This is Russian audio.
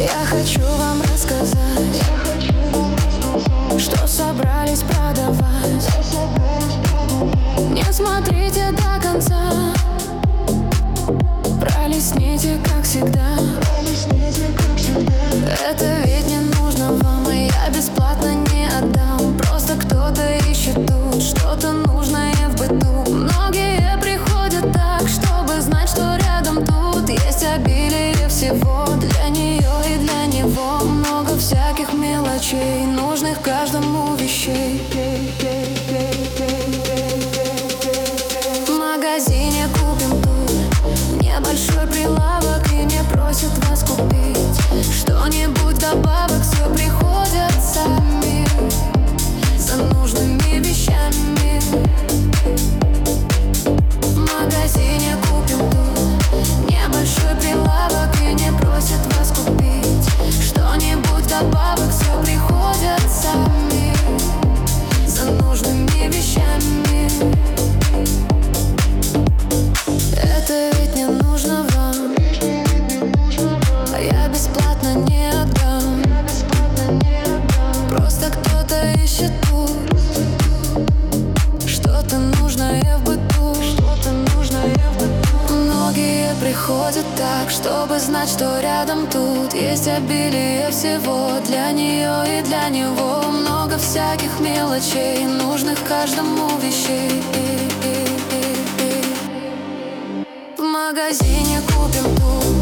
Я хочу вам рассказать, что собрались продавать. Не смотрите до конца, пролистните, как всегда. Это ведь не нужно вам, и я бесплатно не отдам. Просто кто-то ищет тут что-то нужное в быту. Многие приходят так, чтобы знать, что рядом тут есть обилие всего. Для нее и для него много всяких мелочей, нужных каждому вещей. В магазине купим тут небольшой прилавок, и не просят вас купить что-нибудь добавок. Все приходят сами за нужными вещами. В магазине купим тут небольшой прилавок, и не просят вас купить что-нибудь добавок. Все приходят сами за нужными вещами. Это ведь не нужно вам, а я бесплатно не отдам. Просто кто-то ищет тут что-то нужное в быту. Многие приходят так, чтобы знать, что рядом тут есть обилие всего. Для нее и для него много всяких мелочей, нужных каждому вещей. В магазине купим тут